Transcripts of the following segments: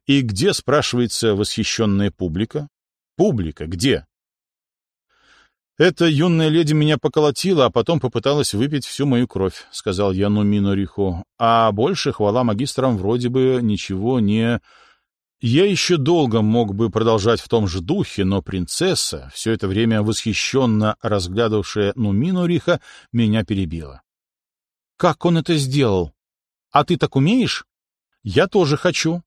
И где, спрашивается, восхищенная публика? Публика где? «Эта юная леди меня поколотила, а потом попыталась выпить всю мою кровь», — сказал я Нуминориху. «А больше, хвала магистрам, вроде бы ничего не...» Я еще долго мог бы продолжать в том же духе, но принцесса, все это время восхищенно разглядывавшая Нуминориха, меня перебила. «Как он это сделал? А ты так умеешь? Я тоже хочу».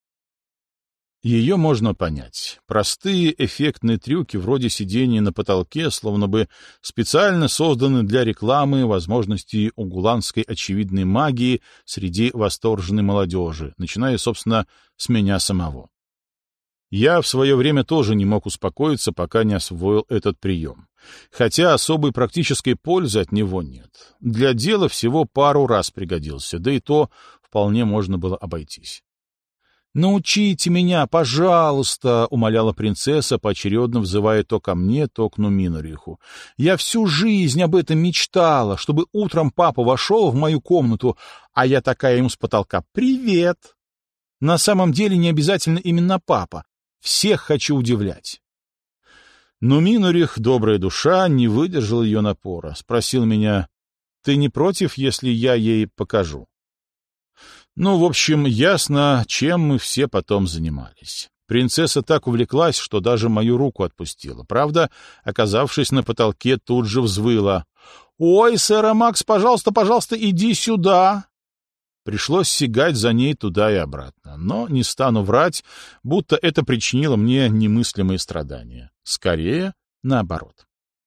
Ее можно понять. Простые эффектные трюки вроде сидения на потолке словно бы специально созданы для рекламы возможностей угуланской очевидной магии среди восторженной молодежи, начиная, собственно, с меня самого. Я в свое время тоже не мог успокоиться, пока не освоил этот прием. Хотя особой практической пользы от него нет. Для дела всего пару раз пригодился, да и то вполне можно было обойтись. «Научите меня, пожалуйста», — умоляла принцесса, поочередно взывая то ко мне, то к Нуминориху. «Я всю жизнь об этом мечтала, чтобы утром папа вошел в мою комнату, а я такая ему с потолка: «Привет!» На самом деле не обязательно именно папа. Всех хочу удивлять». Нуминорих, добрая душа, не выдержал ее напора. Спросил меня: «Ты не против, если я ей покажу?» Ну, в общем, ясно, чем мы все потом занимались. Принцесса так увлеклась, что даже мою руку отпустила. Правда, оказавшись на потолке, тут же взвыла: «Ой, сэр Макс, пожалуйста, пожалуйста, иди сюда!» Пришлось сигать за ней туда и обратно. Но не стану врать, будто это причинило мне немыслимые страдания. Скорее, наоборот.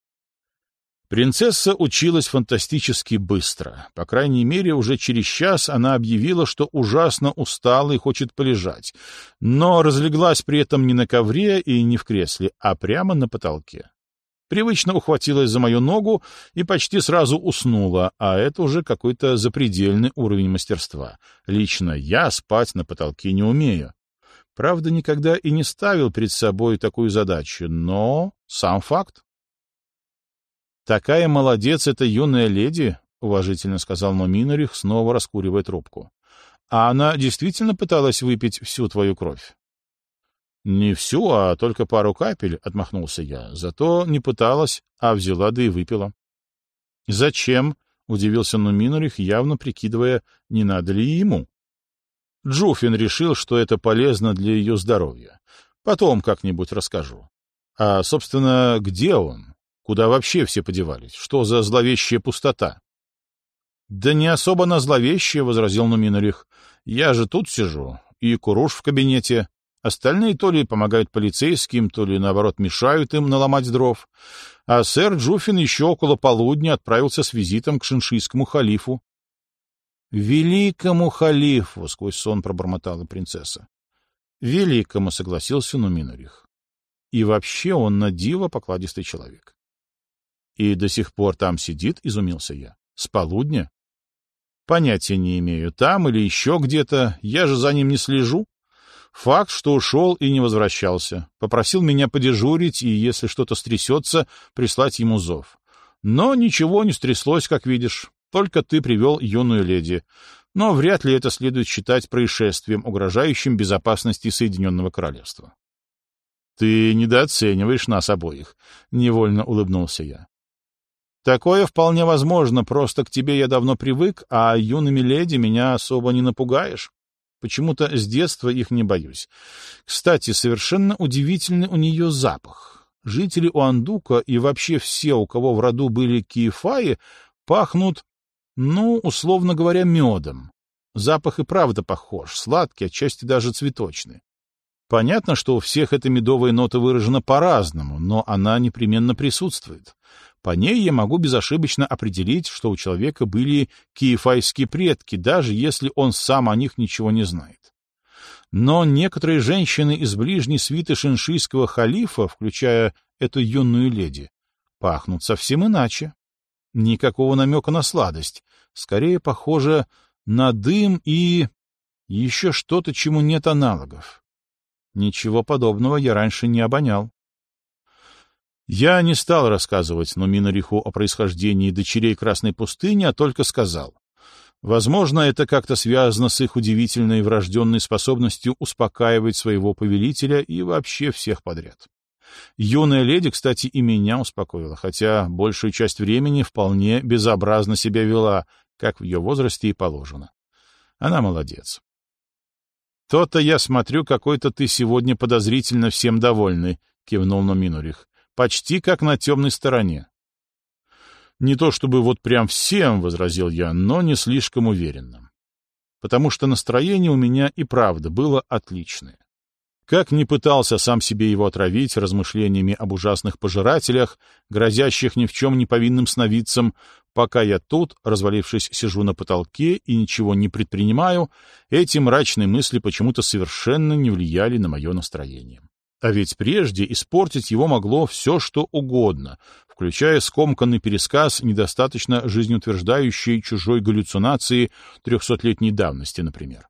Принцесса училась фантастически быстро. По крайней мере, уже через час она объявила, что ужасно устала и хочет полежать, но разлеглась при этом не на ковре и не в кресле, а прямо на потолке. Привычно ухватилась за мою ногу и почти сразу уснула, а это уже какой-то запредельный уровень мастерства. Лично я спать на потолке не умею. Правда, никогда и не ставил перед собой такую задачу, но сам факт. «Такая молодец эта юная леди», — уважительно сказал Нуминорих, снова раскуривая трубку. «А она действительно пыталась выпить всю твою кровь?» «Не всю, а только пару капель», — отмахнулся я. «Зато не пыталась, а взяла да и выпила». «Зачем?» — удивился Нуминорих, явно прикидывая, не надо ли ему. Джуфин решил, что это полезно для ее здоровья. Потом как-нибудь расскажу. А, собственно, где он? Куда вообще все подевались? Что за зловещая пустота? — Да не особо она зловещая, — возразил Нуминорих. — Я же тут сижу, и Куруш в кабинете. Остальные то ли помогают полицейским, то ли, наоборот, мешают им наломать дров. А сэр Джуфин еще около полудня отправился с визитом к шиншийскому халифу. — Великому халифу! — сквозь сон пробормотала принцесса. — Великому, — согласился Нуминорих. И вообще он на диво покладистый человек. «И до сих пор там сидит?» — изумился я. «С полудня?» «Понятия не имею, там или еще где-то. Я же за ним не слежу. Факт, что ушел и не возвращался. Попросил меня подежурить и, если что-то стрясется, прислать ему зов. Но ничего не стряслось, как видишь. Только ты привел юную леди. Но вряд ли это следует считать происшествием, угрожающим безопасности Соединенного Королевства». «Ты недооцениваешь нас обоих», — невольно улыбнулся я. «Такое вполне возможно, просто к тебе я давно привык, а юными леди меня особо не напугаешь. Почему-то с детства их не боюсь. Кстати, совершенно удивительный у нее запах. Жители Уандука и вообще все, у кого в роду были киефаи, пахнут, ну, условно говоря, медом. Запах и правда похож, сладкий, отчасти даже цветочный. Понятно, что у всех эта медовая нота выражена по-разному, но она непременно присутствует. По ней я могу безошибочно определить, что у человека были киефайские предки, даже если он сам о них ничего не знает. Но некоторые женщины из ближней свиты шиншийского халифа, включая эту юную леди, пахнут совсем иначе. Никакого намека на сладость, скорее похоже на дым и еще что-то, чему нет аналогов. Ничего подобного я раньше не обонял. Я не стал рассказывать Нуминориху о происхождении дочерей Красной пустыни, а только сказал: Возможно, это как-то связано с их удивительной врожденной способностью успокаивать своего повелителя и вообще всех подряд. Юная леди, кстати, и меня успокоила, хотя большую часть времени вполне безобразно себя вела, как в ее возрасте и положено. Она молодец. «То-то я смотрю, какой-то ты сегодня подозрительно всем довольный», — кивнул Номинурих. «Почти как на темной стороне». «Не то чтобы вот прям всем», — возразил я, но не слишком уверенно. Потому что настроение у меня и правда было отличное. Как ни пытался сам себе его отравить размышлениями об ужасных пожирателях, грозящих ни в чем не повинным сновидцам, пока я тут, развалившись, сижу на потолке и ничего не предпринимаю, эти мрачные мысли почему-то совершенно не влияли на мое настроение. А ведь прежде испортить его могло все, что угодно, включая скомканный пересказ недостаточно жизнеутверждающей чужой галлюцинации 300-летней давности, например.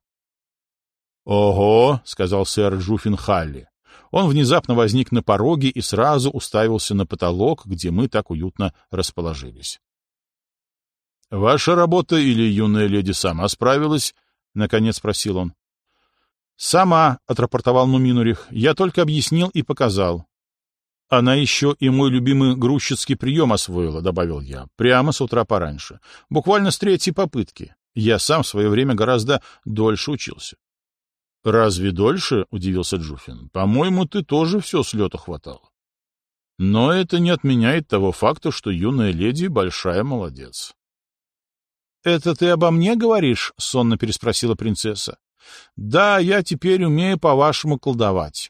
«Ого!» — сказал сэр Джуффин Халли. Он внезапно возник на пороге и сразу уставился на потолок, где мы так уютно расположились. «Ваша работа или юная леди сама справилась?» — наконец спросил он. «Сама», — отрапортовал Нуминурих, — «я только объяснил и показал». «Она еще и мой любимый грузчицкий прием освоила», — добавил я, — «прямо с утра пораньше. Буквально с 3-й попытки. Я сам в свое время гораздо дольше учился». «Разве дольше?» — удивился Джуффин. «По-моему, ты тоже все с лету хватало». «Но это не отменяет того факта, что юная леди — большая молодец». «Это ты обо мне говоришь?» — сонно переспросила принцесса. «Да, я теперь умею по-вашему колдовать».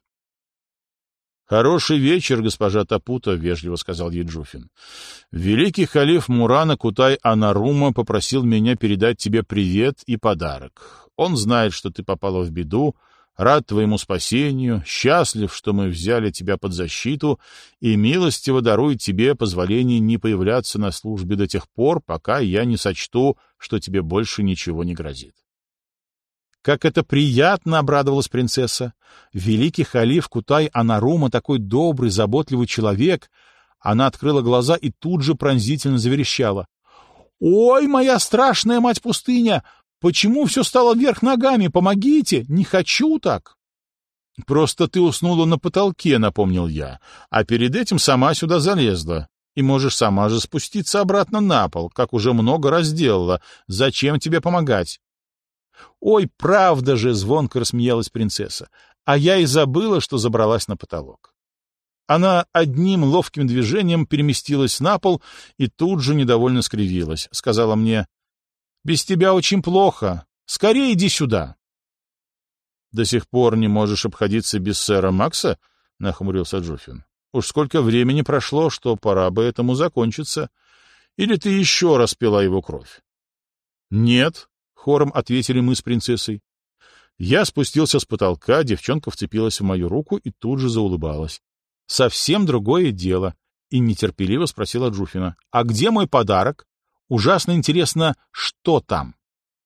«Хороший вечер, госпожа Тапута», — вежливо сказал ей Джуффин. «Великий халиф Мурана Кутай-Анарума попросил меня передать тебе привет и подарок. Он знает, что ты попала в беду, рад твоему спасению, счастлив, что мы взяли тебя под защиту, и милостиво дарует тебе позволение не появляться на службе до тех пор, пока я не сочту, что тебе больше ничего не грозит». «Как это приятно!» — обрадовалась принцесса. «Великий халиф Кутай-Анарума такой добрый, заботливый человек!» Она открыла глаза и тут же пронзительно заверещала. «Ой, моя страшная мать-пустыня! Почему все стало вверх ногами? Помогите! Не хочу так!» «Просто ты уснула на потолке», — напомнил я, «а перед этим сама сюда залезла. И можешь сама же спуститься обратно на пол, как уже много раз делала. Зачем тебе помогать?» «Ой, правда же!» — звонко рассмеялась принцесса. «А я и забыла, что забралась на потолок». Она одним ловким движением переместилась на пол и тут же недовольно скривилась. Сказала мне: «Без тебя очень плохо. Скорее иди сюда». «До сих пор не можешь обходиться без сэра Макса?» — нахмурился Джуффин. «Уж сколько времени прошло, что пора бы этому закончиться. Или ты еще раз пила его кровь?» «Нет», — хором ответили мы с принцессой. Я спустился с потолка, девчонка вцепилась в мою руку и тут же заулыбалась. «Совсем другое дело», — и нетерпеливо спросила Джуффина. «А где мой подарок? Ужасно интересно, что там?»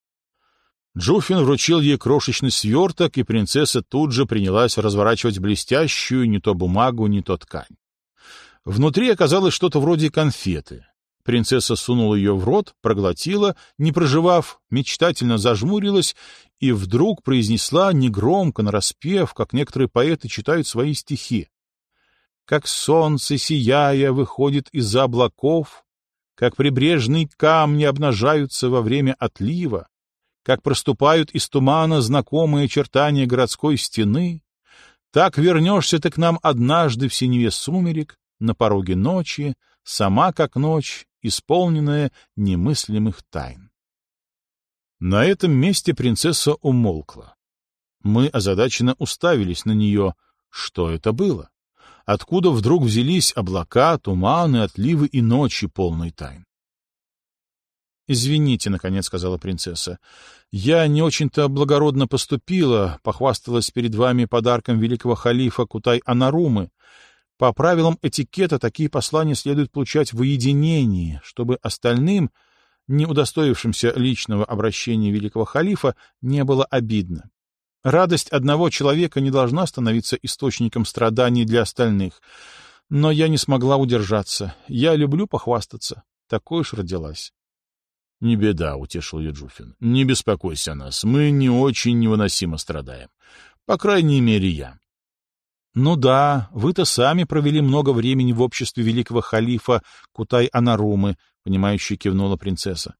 Джуффин вручил ей крошечный сверток, и принцесса тут же принялась разворачивать блестящую не то бумагу, не то ткань. Внутри оказалось что-то вроде конфеты. Принцесса сунула ее в рот, проглотила, не прожевав, мечтательно зажмурилась и вдруг произнесла негромко, нараспев, как некоторые поэты читают свои стихи. «Как солнце, сияя, выходит из-за облаков, как прибрежные камни обнажаются во время отлива, как проступают из тумана знакомые очертания городской стены, так вернешься ты к нам однажды в синеве сумерек, на пороге ночи, сама как ночь, исполненная немыслимых тайн». На этом месте принцесса умолкла. Мы озадаченно уставились на нее. Что это было? Откуда вдруг взялись облака, туманы, отливы и ночи, полные тайн? «Извините, — наконец сказала принцесса, — я не очень-то благородно поступила, похвасталась перед вами подарком великого халифа Кутай-Анарумы. По правилам этикета такие послания следует получать в уединении, чтобы остальным, не удостоившимся личного обращения великого халифа, не было обидно. Радость одного человека не должна становиться источником страданий для остальных. Но я не смогла удержаться. Я люблю похвастаться. Такой уж родилась». Не беда, — утешил Юджуфин. Не беспокойся о нас, мы не очень невыносимо страдаем. По крайней мере, я. Ну да, вы-то сами провели много времени в обществе великого халифа Кутай-Анарумы, — понимающе кивнула принцесса.